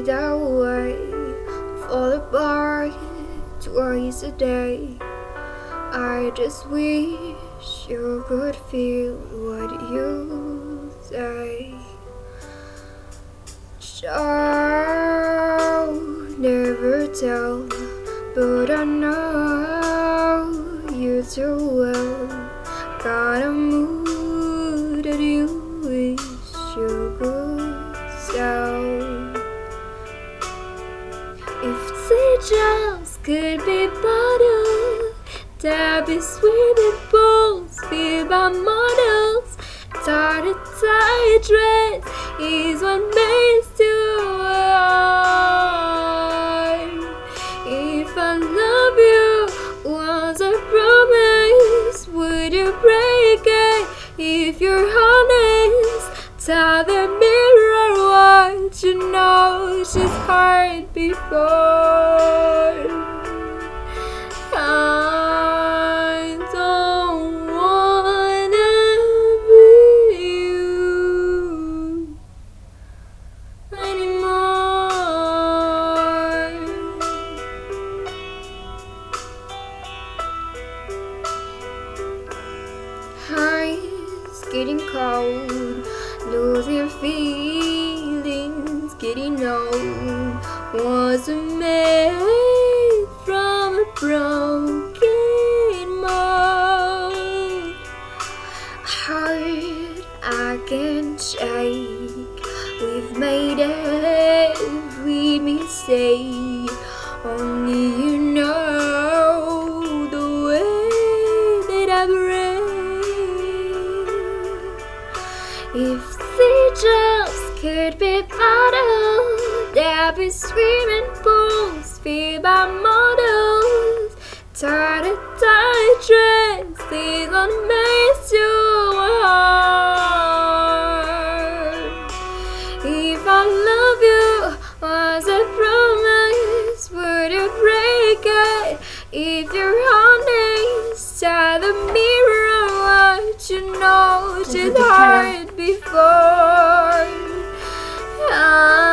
that way, fall apart twice a day. I just wish you could feel what you say. Child, never tell, but I know you too well. Got a mood that you wish you could sell. If teardrops could be bottled, there'd be swimming pools filled by models. Tie dress is what makes you warm. If I love you was a promise, would you break it? If you're honest, tell the mirror what you know she's heard before. I don't wanna be you anymore. Eyes getting cold, losing your feelings, getting old. Wasn't made from a broken mold. Heart I can shake, we've made every mistake. Only you know the way that I break. If teardrops could be bottled, there'd be swimming pools filled by models. Tie dress is what makes you warm. If I love you was a promise, would you break it? If you're honest, tell the mirror what you know she's heard before.